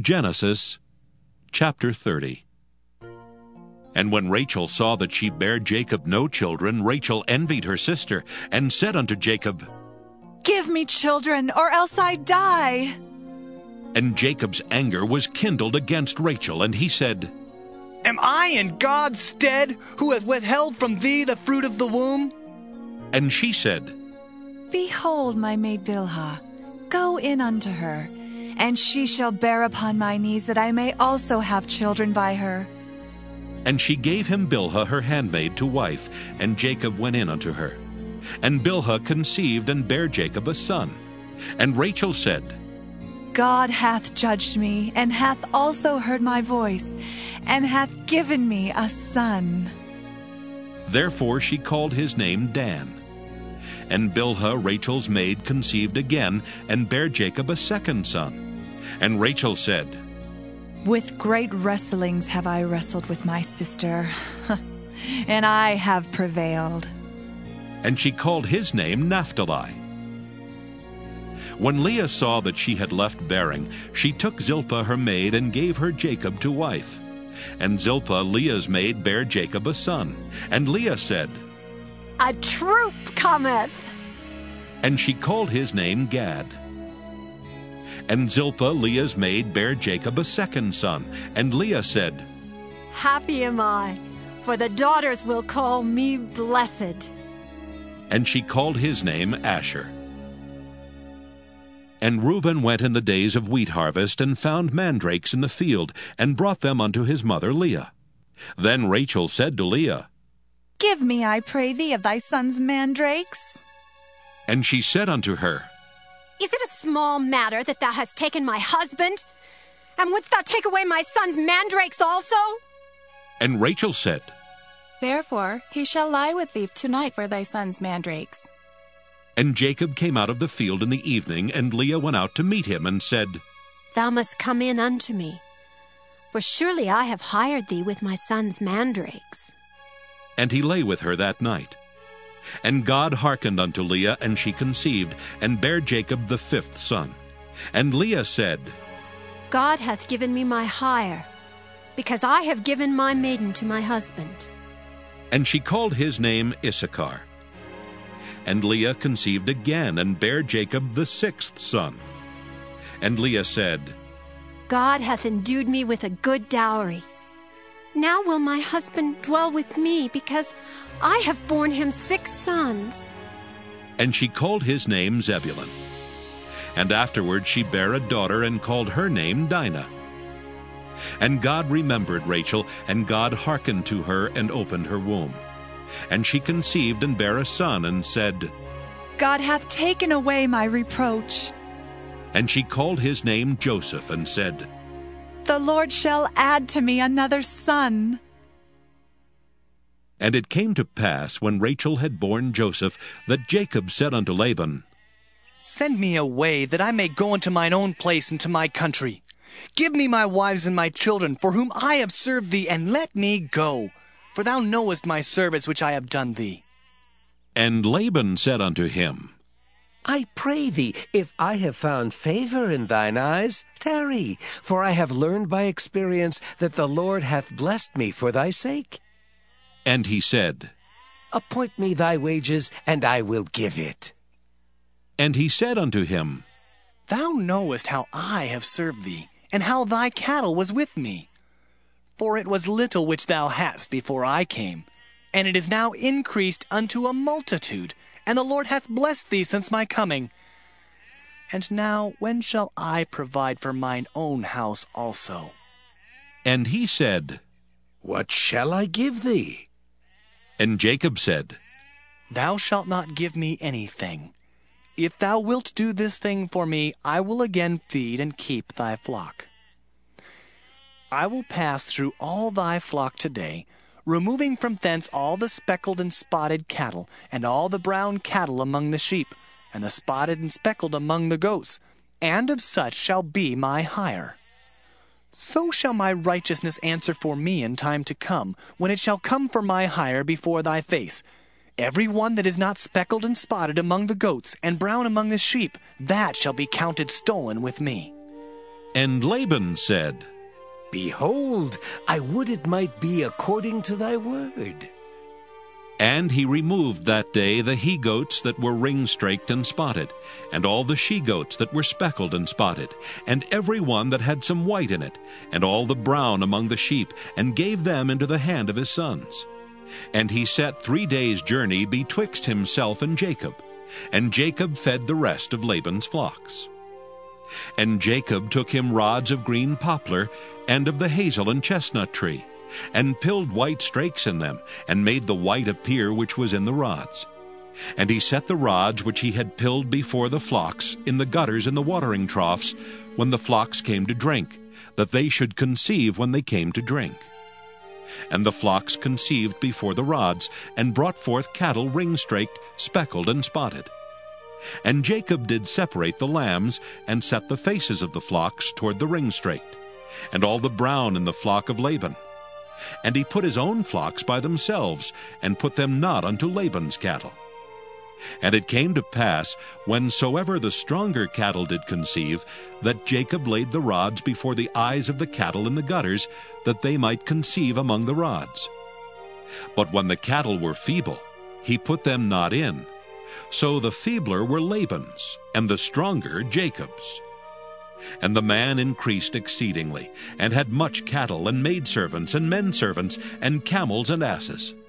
Genesis chapter 30. And when Rachel saw that she bare Jacob no children, Rachel envied her sister, and said unto Jacob, Give me children, or else I die. And Jacob's anger was kindled against Rachel, and he said, Am I in God's stead, who hath withheld from thee the fruit of the womb? And she said, Behold my maid Bilhah, go in unto her, and she shall bear upon my knees, that I may also have children by her. And she gave him Bilhah her handmaid to wife, and Jacob went in unto her. And Bilhah conceived and bare Jacob a son. And Rachel said, God hath judged me, and hath also heard my voice, and hath given me a son. Therefore she called his name Dan. And Bilhah Rachel's maid conceived again, and bare Jacob a second son. And Rachel said, With great wrestlings have I wrestled with my sister, and I have prevailed. And she called his name Naphtali. When Leah saw that she had left bearing, she took Zilpah her maid, and gave her Jacob to wife. And Zilpah Leah's maid bare Jacob a son. And Leah said, A troop cometh. And she called his name Gad. And Zilpah Leah's maid bare Jacob a second son. And Leah said, Happy am I, for the daughters will call me blessed. And she called his name Asher. And Reuben went in the days of wheat harvest, and found mandrakes in the field, and brought them unto his mother Leah. Then Rachel said to Leah, Give me, I pray thee, of thy son's mandrakes. And she said unto her, Is it a small matter that thou hast taken my husband? And wouldst thou take away my son's mandrakes also? And Rachel said, Therefore he shall lie with thee tonight for thy son's mandrakes. And Jacob came out of the field in the evening, and Leah went out to meet him, and said, Thou must come in unto me, for surely I have hired thee with my son's mandrakes. And he lay with her that night. And God hearkened unto Leah, and she conceived, and bare Jacob the fifth son. And Leah said, God hath given me my hire, because I have given my maiden to my husband. And she called his name Issachar. And Leah conceived again, and bare Jacob the sixth son. And Leah said, God hath endued me with a good dowry. Now will my husband dwell with me, because I have borne him 6 sons. And she called his name Zebulun. And afterward she bare a daughter, and called her name Dinah. And God remembered Rachel, and God hearkened to her, and opened her womb. And she conceived and bare a son, and said, God hath taken away my reproach. And she called his name Joseph, and said, The Lord shall add to me another son. And it came to pass, when Rachel had borne Joseph, that Jacob said unto Laban, Send me away, that I may go unto mine own place and to my country. Give me my wives and my children, for whom I have served thee, and let me go. For thou knowest my service which I have done thee. And Laban said unto him, I pray thee, if I have found favor in thine eyes, tarry, for I have learned by experience that the Lord hath blessed me for thy sake. And he said, Appoint me thy wages, and I will give it. And he said unto him, Thou knowest how I have served thee, and how thy cattle was with me. For it was little which thou hadst before I came, and it is now increased unto a multitude, and the Lord hath blessed thee since my coming. And now when shall I provide for mine own house also? And he said, What shall I give thee? And Jacob said, Thou shalt not give me anything. If thou wilt do this thing for me, I will again feed and keep thy flock. I will pass through all thy flock today, removing from thence all the speckled and spotted cattle, and all the brown cattle among the sheep, and the spotted and speckled among the goats, and of such shall be my hire. So shall my righteousness answer for me in time to come, when it shall come for my hire before thy face. Every one that is not speckled and spotted among the goats, and brown among the sheep, that shall be counted stolen with me. And Laban said, Behold, I would it might be according to thy word. And he removed that day the he-goats that were ring-straked and spotted, and all the she-goats that were speckled and spotted, and every one that had some white in it, and all the brown among the sheep, and gave them into the hand of his sons. And he set 3 days' journey betwixt himself and Jacob, and Jacob fed the rest of Laban's flocks. And Jacob took him rods of green poplar, and of the hazel and chestnut tree, and pilled white strakes in them, and made the white appear which was in the rods. And he set the rods which he had pilled before the flocks in the gutters in the watering troughs, when the flocks came to drink, that they should conceive when they came to drink. And the flocks conceived before the rods, and brought forth cattle ring-straked, speckled, and spotted. And Jacob did separate the lambs, and set the faces of the flocks toward the ring-straked, and all the brown in the flock of Laban. And he put his own flocks by themselves, and put them not unto Laban's cattle. And it came to pass, whensoever the stronger cattle did conceive, that Jacob laid the rods before the eyes of the cattle in the gutters, that they might conceive among the rods. But when the cattle were feeble, he put them not in. So the feebler were Laban's, and the stronger Jacob's. And the man increased exceedingly, and had much cattle, and maidservants, and menservants, and camels and asses.